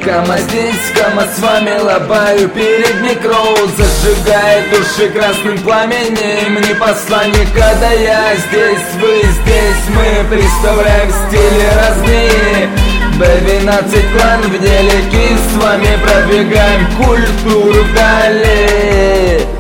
Кама здесь, Кама с вами, лобаю перед микро. Зажигает уши красным пламенем. Не посланник, когда я здесь, вы здесь. Мы представляем стили разные. Б12 клан в деле, с вами продвигаем культуру далее.